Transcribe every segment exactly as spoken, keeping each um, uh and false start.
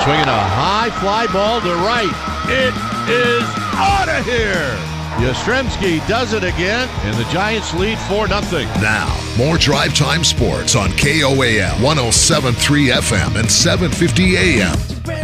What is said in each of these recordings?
Swinging a high fly ball to right. It is out of here. Yastrzemski does it again, and the Giants lead four nothing. Now, more Drive Time Sports on K O A M, one oh seven point three F M and seven fifty A M.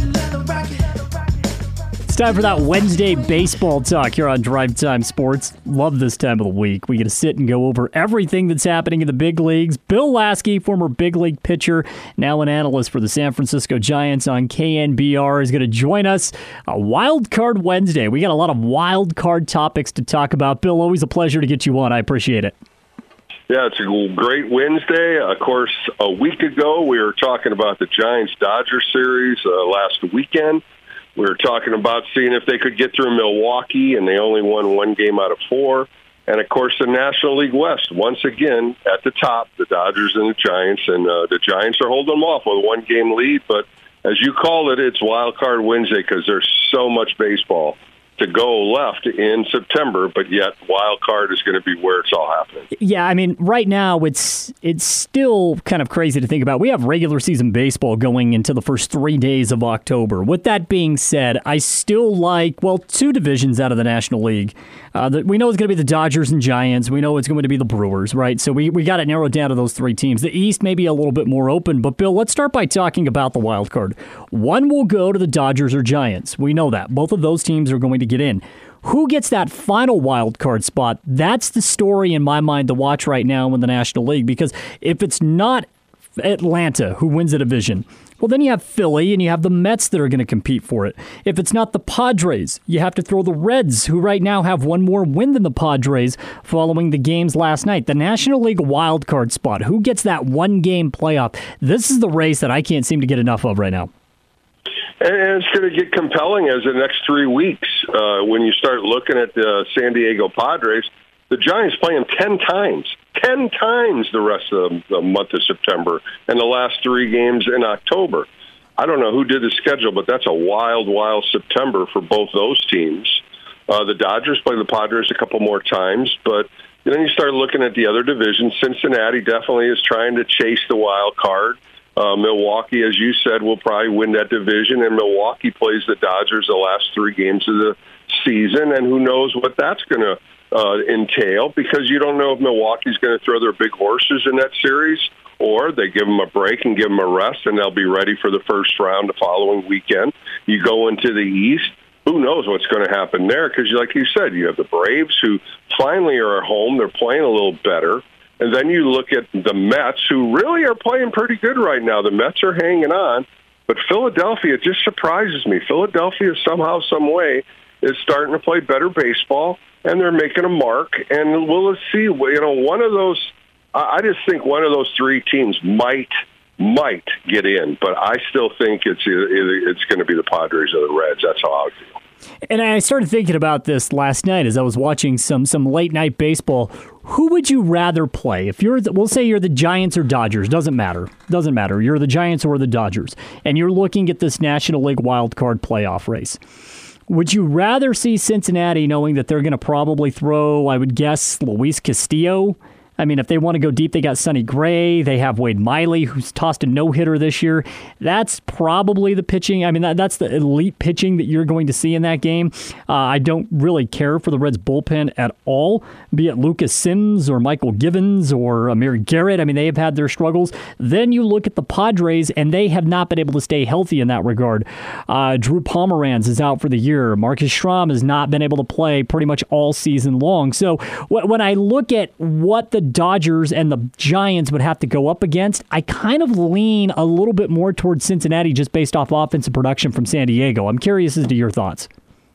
It's time for that Wednesday baseball talk here on Drive Time Sports. Love this time of the week. We get to sit and go over everything that's happening in the big leagues. Bill Lasky, former big league pitcher, now an analyst for the San Francisco Giants on K N B R, is going to join us. A Wild Card Wednesday. We got a lot of wild card topics to talk about. Bill, always a pleasure to get you on. I appreciate it. Yeah, it's a great Wednesday. Of course, a week ago, we were talking about the Giants-Dodgers series uh, last weekend. We were talking about seeing if they could get through Milwaukee, and they only won one game out of four. And, of course, the National League West, once again, at the top, the Dodgers and the Giants. And uh, the Giants are holding them off with a one-game lead. But as you call it, it's Wild Card Wednesday because there's so much baseball to go left in September, but yet wild card is going to be where it's all happening. Yeah, I mean, right now it's it's still kind of crazy to think about. We have regular season baseball going into the first three days of October. With that being said, I still like, well, two divisions out of the National League. Uh, the, we know it's going to be the Dodgers and Giants. We know it's going to be the Brewers, right? So we, we got it narrowed down to those three teams. The East may be a little bit more open, but Bill, let's start by talking about the wild card. One will go to the Dodgers or Giants. We know that. Both of those teams are going to get in. Who gets that final wild card spot? That's the story in my mind to watch right now in the National League, because if it's not Atlanta who wins the division, well, then you have Philly and you have the Mets that are going to compete for it. If it's not the Padres, you have to throw the Reds, who right now have one more win than the Padres following the games last night. The National League wild card spot, who gets that one-game playoff? This is the race that I can't seem to get enough of right now. And it's going to get compelling as the next three weeks. Uh, when you start looking at the San Diego Padres, the Giants play them ten times. Ten times the rest of the month of September and the last three games in October. I don't know who did the schedule, but that's a wild, wild September for both those teams. Uh, the Dodgers play the Padres a couple more times, but then you start looking at the other divisions. Cincinnati definitely is trying to chase the wild card. Uh, Milwaukee, as you said, will probably win that division, and Milwaukee plays the Dodgers the last three games of the season, and who knows what that's going to uh, entail, because you don't know if Milwaukee's going to throw their big horses in that series, or they give them a break and give them a rest, and they'll be ready for the first round the following weekend. You go into the East, who knows what's going to happen there, because like you said, you have the Braves, who finally are at home. They're playing a little better. And then you look at the Mets, who really are playing pretty good right now. The Mets are hanging on, but Philadelphia just surprises me. Philadelphia somehow, some way, is starting to play better baseball, and they're making a mark. And we'll see. You know, one of those. I just think one of those three teams might might get in, but I still think it's it's going to be the Padres or the Reds. That's how I feel. And I started thinking about this last night as I was watching some some late night baseball. Who would you rather play? If you're, the, we'll say you're the Giants or Dodgers, doesn't matter. Doesn't matter. You're the Giants or the Dodgers, and you're looking at this National League wild card playoff race. Would you rather see Cincinnati knowing that they're going to probably throw, I would guess, Luis Castillo? I mean, if they want to go deep, they got Sonny Gray. They have Wade Miley, who's tossed a no-hitter this year. That's probably the pitching. I mean, that, that's the elite pitching that you're going to see in that game. Uh, I don't really care for the Reds' bullpen at all, be it Lucas Sims or Michael Givens or Amir Garrett. I mean, they have had their struggles. Then you look at the Padres, and they have not been able to stay healthy in that regard. Uh, Drew Pomeranz is out for the year. Marcus Schramm has not been able to play pretty much all season long. So when I look at what the Dodgers and the Giants would have to go up against, I kind of lean a little bit more towards Cincinnati just based off offensive production from San Diego. I'm curious as to your thoughts.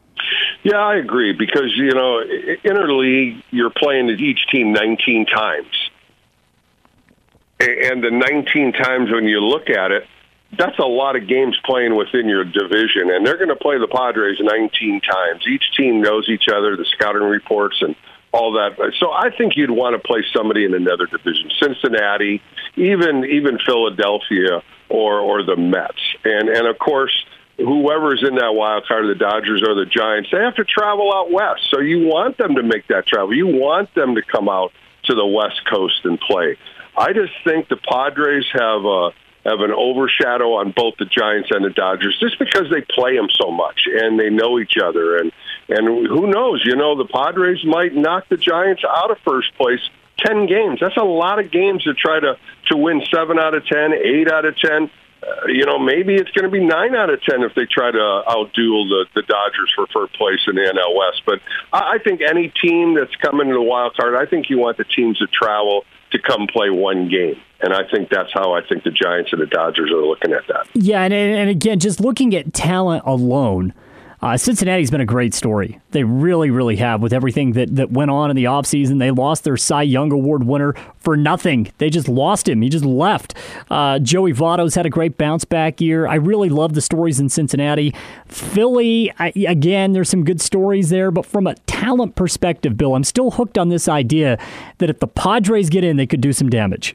Yeah, I agree, because, you know, interleague, you're playing each team nineteen times. And the nineteen times when you look at it, that's a lot of games playing within your division. And they're going to play the Padres nineteen times. Each team knows each other, the scouting reports, and all that. So I think you'd want to play somebody in another division, Cincinnati, even even Philadelphia or or the Mets. And, and of course, whoever's in that wild card, the Dodgers or the Giants, they have to travel out west. So you want them to make that travel. You want them to come out to the West Coast and play. I just think the Padres have a, have an overshadow on both the Giants and the Dodgers just because they play them so much and they know each other. And, and who knows, you know, the Padres might knock the Giants out of first place ten games. That's a lot of games to try to, to win seven out of ten, eight out of ten. Uh, you know, maybe it's going to be nine out of ten if they try to outduel the, the Dodgers for first place in the N L West. But I, I think any team that's coming to the wild card, I think you want the teams that travel to come play one game. And I think that's how I think the Giants and the Dodgers are looking at that. Yeah, and, and again, just looking at talent alone, Uh, Cincinnati's been a great story. They really, really have with everything that, that went on in the offseason. They lost their Cy Young Award winner for nothing. They just lost him. He just left. Uh, Joey Votto's had a great bounce-back year. I really love the stories in Cincinnati. Philly, I, again, there's some good stories there, but from a talent perspective, Bill, I'm still hooked on this idea that if the Padres get in, they could do some damage.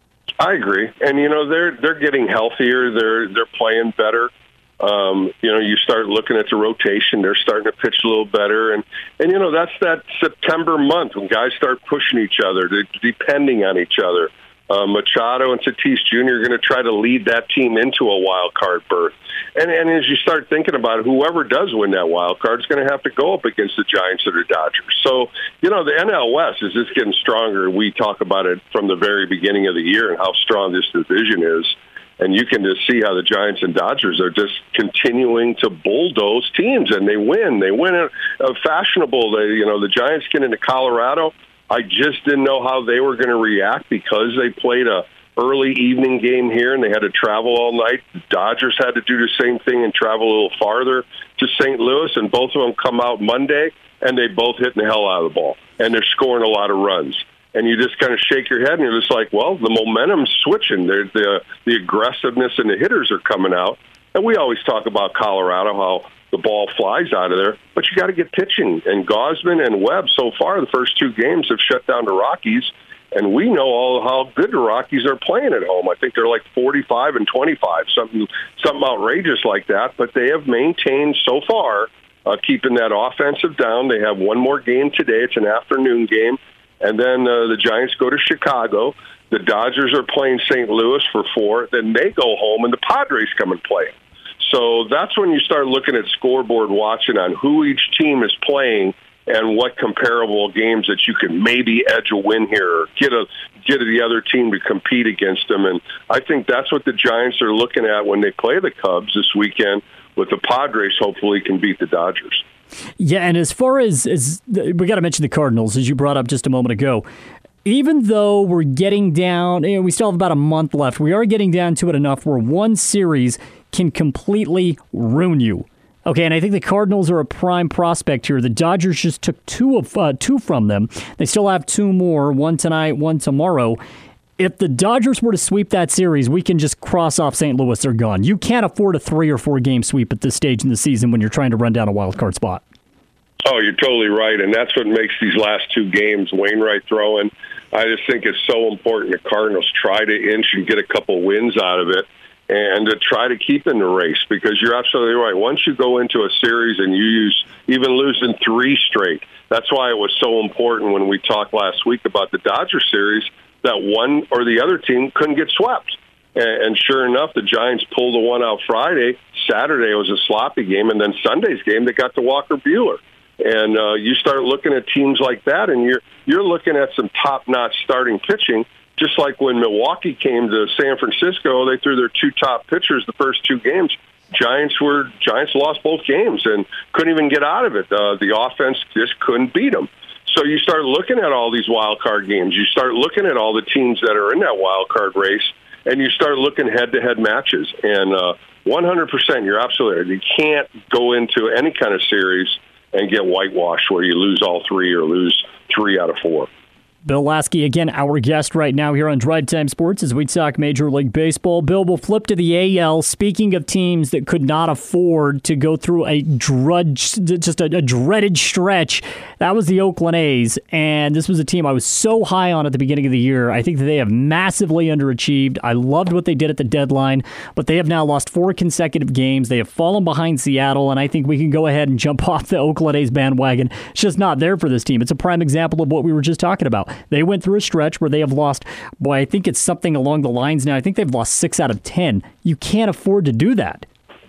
I agree. And, you know, they're they're getting healthier. They're they're playing better. Um, you know, you start looking at the rotation, they're starting to pitch a little better. And, and you know, that's that September month when guys start pushing each other, they're depending on each other. Uh, Machado and Tatis Junior are going to try to lead that team into a wild card berth. And, and as you start thinking about it, whoever does win that wild card is going to have to go up against the Giants or the Dodgers. So, you know, the N L West is just getting stronger. We talk about it from the very beginning of the year and how strong this division is. And you can just see how the Giants and Dodgers are just continuing to bulldoze teams, and they win. They win a, a fashionable. They, you know, the Giants get into Colorado. I just didn't know how they were going to react because they played a early evening game here, and they had to travel all night. The Dodgers had to do the same thing and travel a little farther to Saint Louis, and both of them come out Monday, and they both hit the hell out of the ball, and they're scoring a lot of runs. And you just kind of shake your head, and you're just like, well, the momentum's switching. The, the, the aggressiveness and the hitters are coming out. And we always talk about Colorado, how the ball flies out of there. But you got to get pitching. And Gausman and Webb, so far, the first two games have shut down the Rockies. And we know all how good the Rockies are playing at home. I think they're like forty-five and twenty-five, something something outrageous like that. But they have maintained so far, uh, keeping that offensive down. They have one more game today. It's an afternoon game. And then uh, the Giants go to Chicago. The Dodgers are playing Saint Louis for four. Then they go home, and the Padres come and play. So that's when you start looking at scoreboard watching on who each team is playing and what comparable games that you can maybe edge a win here or get a get the other team to compete against them. And I think that's what the Giants are looking at when they play the Cubs this weekend, with the Padres hopefully can beat the Dodgers. Yeah, and as far as, as we got to mention the Cardinals, as you brought up just a moment ago, even though we're getting down, you know, we still have about a month left, we are getting down to it enough where one series can completely ruin you. Okay, and I think the Cardinals are a prime prospect here. The Dodgers just took two of uh, two from them. They still have two more, one tonight, one tomorrow. If the Dodgers were to sweep that series, we can just cross off Saint Louis. They're gone. You can't afford a three or four game sweep at this stage in the season when you're trying to run down a wild card spot. Oh, you're totally right, and that's what makes these last two games, Wainwright throwing. I just think it's so important the Cardinals try to inch and get a couple wins out of it and to try to keep in the race, because you're absolutely right. Once you go into a series and you use even losing three straight, that's why it was so important when we talked last week about the Dodger series that one or the other team couldn't get swept. And sure enough, the Giants pulled the one out Friday. Saturday was a sloppy game, and then Sunday's game, they got to Walker Buehler. And uh, you start looking at teams like that, and you're you're looking at some top-notch starting pitching, just like when Milwaukee came to San Francisco, they threw their two top pitchers the first two games. Giants were Giants lost both games and couldn't even get out of it. Uh, the offense just couldn't beat them. So you start looking at all these wild card games. You start looking at all the teams that are in that wild card race, and you start looking head-to-head matches. And uh, one hundred percent, you're absolutely right. You can't go into any kind of series and get whitewashed where you lose all three or lose three out of four. Bill Lasky, again, our guest right now here on Drive Time Sports as we talk Major League Baseball. Bill, we'll flip to the A L. Speaking of teams that could not afford to go through a drudge, just a, a dreaded stretch, that was the Oakland A's. And this was a team I was so high on at the beginning of the year. I think that they have massively underachieved. I loved what they did at the deadline, but they have now lost four consecutive games. They have fallen behind Seattle, and I think we can go ahead and jump off the Oakland A's bandwagon. It's just not there for this team. It's a prime example of what we were just talking about. They went through a stretch where they have lost, boy, I think it's something along the lines now. I think they've lost six out of ten. You can't afford to do that.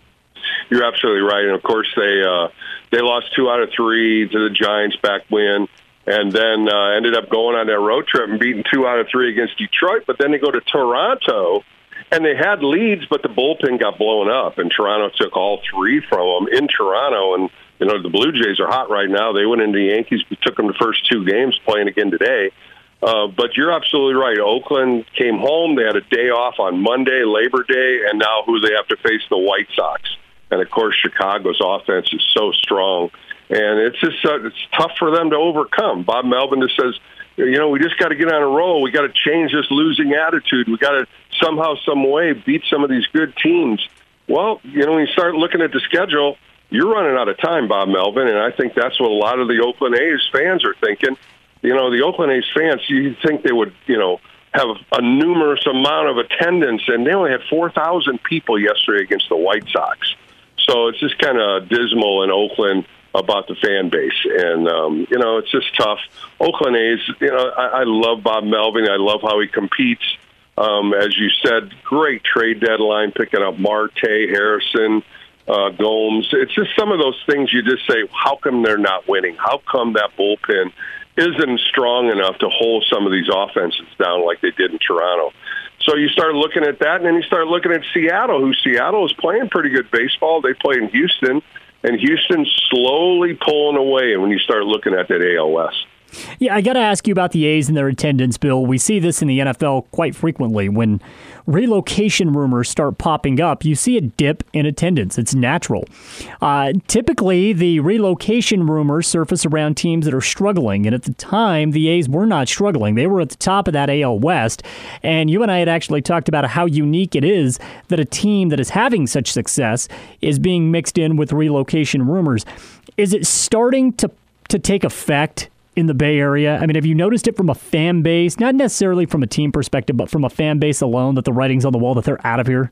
You're absolutely right. And, of course, they uh, they lost two out of three to the Giants back when, and then uh, ended up going on their road trip and beating two out of three against Detroit. But then they go to Toronto, and they had leads, but the bullpen got blown up, and Toronto took all three from them in Toronto. And, you know, the Blue Jays are hot right now. They went into the Yankees. We took them the first two games, playing again today. Uh, but you're absolutely right. Oakland came home. They had a day off on Monday, Labor Day, and now who they have to face, the White Sox. And, of course, Chicago's offense is so strong. And it's just uh, it's tough for them to overcome. Bob Melvin just says, you know, we just got to get on a roll. We got to change this losing attitude. We got to somehow, some way beat some of these good teams. Well, you know, when you start looking at the schedule, you're running out of time, Bob Melvin, and I think that's what a lot of the Oakland A's fans are thinking. You know, the Oakland A's fans, you think they would, you know, have a numerous amount of attendance, and they only had four thousand people yesterday against the White Sox. So it's just kind of dismal in Oakland about the fan base. And, um, you know, it's just tough. Oakland A's, you know, I, I love Bob Melvin. I love how he competes. Um, as you said, great trade deadline, picking up Marte, Harrison, uh, Gomes. It's just some of those things you just say, how come they're not winning? How come that bullpen isn't strong enough to hold some of these offenses down like they did in Toronto? So you start looking at that, and then you start looking at Seattle, who Seattle is playing pretty good baseball. They play in Houston, and Houston's slowly pulling away. And when you start looking at that A L West. Yeah, I got to ask you about the A's and their attendance, Bill. We see this in the N F L quite frequently. When relocation rumors start popping up, you see a dip in attendance. It's natural. Uh, typically, the relocation rumors surface around teams that are struggling, and at the time, the A's were not struggling. They were at the top of that A L West, and you and I had actually talked about how unique it is that a team that is having such success is being mixed in with relocation rumors. Is it starting to to take effect in the Bay Area? I mean, have you noticed it from a fan base, not necessarily from a team perspective, but from a fan base alone, that the writing's on the wall that they're out of here?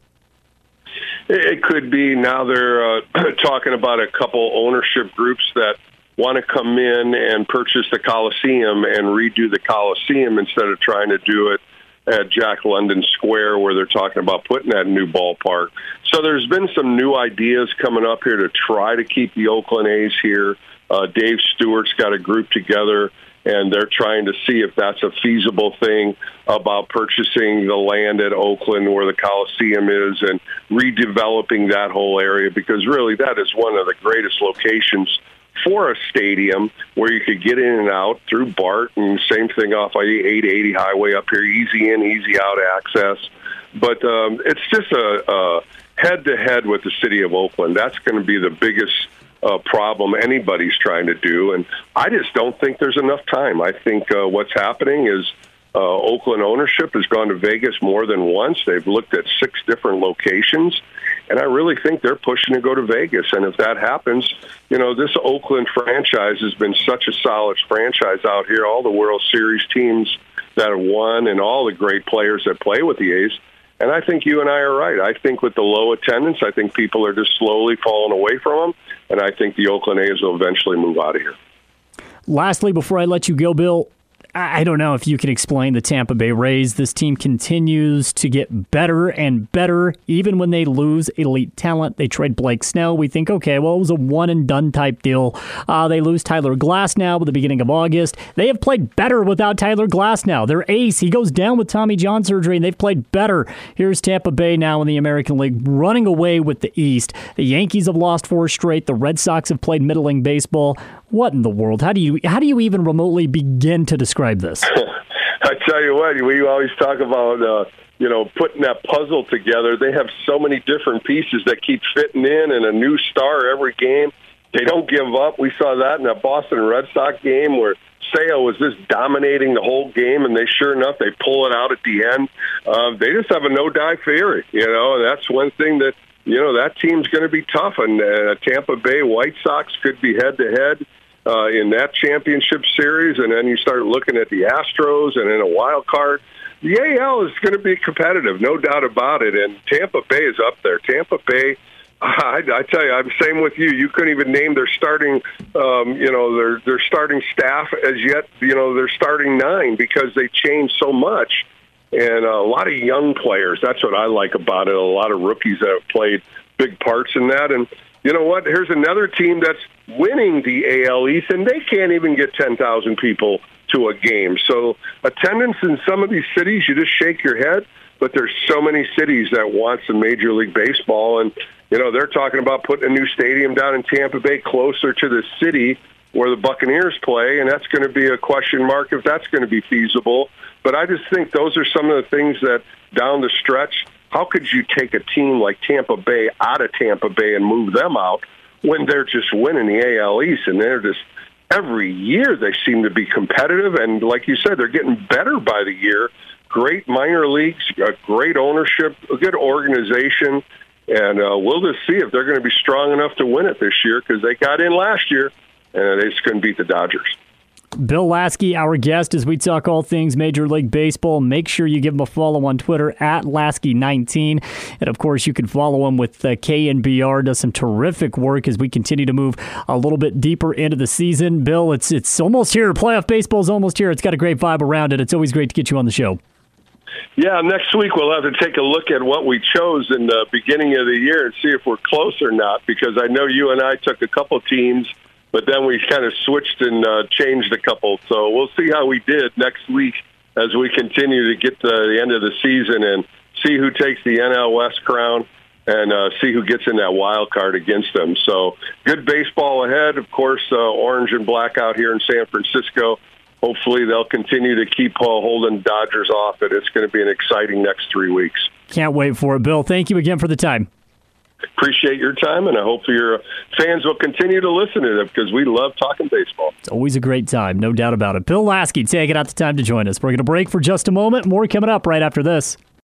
It could be. Now they're uh, talking about a couple ownership groups that want to come in and purchase the Coliseum and redo the Coliseum instead of trying to do it at Jack London Square, where they're talking about putting that new ballpark. So there's been some new ideas coming up here to try to keep the Oakland A's here. Uh, Dave Stewart's got a group together, and they're trying to see if that's a feasible thing about purchasing the land at Oakland where the Coliseum is and redeveloping that whole area, because really that is one of the greatest locations for a stadium where you could get in and out through BART, and same thing off the eight eighty highway up here, easy in, easy out access. But um, it's just a, a head-to-head with the city of Oakland. That's going to be the biggest Uh, problem anybody's trying to do, and I just don't think there's enough time. I think uh, what's happening is uh, Oakland ownership has gone to Vegas more than once. They've looked at six different locations, and I really think they're pushing to go to Vegas. And if that happens, you know, this Oakland franchise has been such a solid franchise out here. All the World Series teams that have won and all the great players that play with the A's. And I think you and I are right. I think with the low attendance, I think people are just slowly falling away from them, and I think the Oakland A's will eventually move out of here. Lastly, before I let you go, Bill, I don't know if you can explain the Tampa Bay Rays. This team continues to get better and better. Even when they lose elite talent, they trade Blake Snell. We think, okay, well, it was a one-and-done type deal. Uh, they lose Tyler Glasnow at the beginning of August. They have played better without Tyler Glasnow. Their ace, he goes down with Tommy John surgery, and they've played better. Here's Tampa Bay now in the American League, running away with the East. The Yankees have lost four straight. The Red Sox have played middling baseball. What in the world? How do you how do you even remotely begin to describe this? I tell you what, we always talk about uh, you know putting that puzzle together. They have so many different pieces that keep fitting in, and a new star every game. They don't give up. We saw that in that Boston Red Sox game where Sale was just dominating the whole game, and they sure enough they pull it out at the end. Uh, they just have a no-die theory, you know, and that's one thing that you know that team's going to be tough. And uh, Tampa Bay White Sox could be head-to-head Uh, in that championship series, and then you start looking at the Astros and in a wild card. The A L is going to be competitive, no doubt about it, and Tampa Bay is up there. Tampa Bay I, I tell you, I'm same with you. You couldn't even name their starting, um, you know, their their starting staff as yet. You know, their starting nine because they changed so much, and a lot of young players. That's what I like about it. A lot of rookies that have played big parts in that. And you know what? Here's another team that's winning the A L East, and they can't even get ten thousand people to a game. So attendance in some of these cities, you just shake your head. But there's so many cities that want some Major League Baseball, and you know they're talking about putting a new stadium down in Tampa Bay closer to the city where the Buccaneers play, and that's going to be a question mark if that's going to be feasible. But I just think those are some of the things that down the stretch, how could you take a team like Tampa Bay out of Tampa Bay and move them out when they're just winning the A L East, and they're just every year they seem to be competitive, and like you said, they're getting better by the year. Great minor leagues, a great ownership, a good organization, and uh, we'll just see if they're going to be strong enough to win it this year because they got in last year and they just couldn't beat the Dodgers. Bill Lasky, our guest, as we talk all things Major League Baseball. Make sure you give him a follow on Twitter at Lasky nineteen. And, of course, you can follow him with uh, K N B R. Does some terrific work as we continue to move a little bit deeper into the season. Bill, it's it's almost here. Playoff baseball's almost here. It's got a great vibe around it. It's always great to get you on the show. Yeah, next week we'll have to take a look at what we chose in the beginning of the year and see if we're close or not, because I know you and I took a couple teams, but then we kind of switched and uh, changed a couple. So we'll see how we did next week as we continue to get to the end of the season and see who takes the N L West crown and uh, see who gets in that wild card against them. So good baseball ahead. Of course, uh, orange and black out here in San Francisco. Hopefully they'll continue to keep uh, holding Dodgers off it. It's going to be an exciting next three weeks. Can't wait for it, Bill. Thank you again for the time. Appreciate your time, and I hope your fans will continue to listen to it because we love talking baseball. It's always a great time, no doubt about it. Bill Lasky taking out the time to join us. We're going to break for just a moment. More coming up right after this.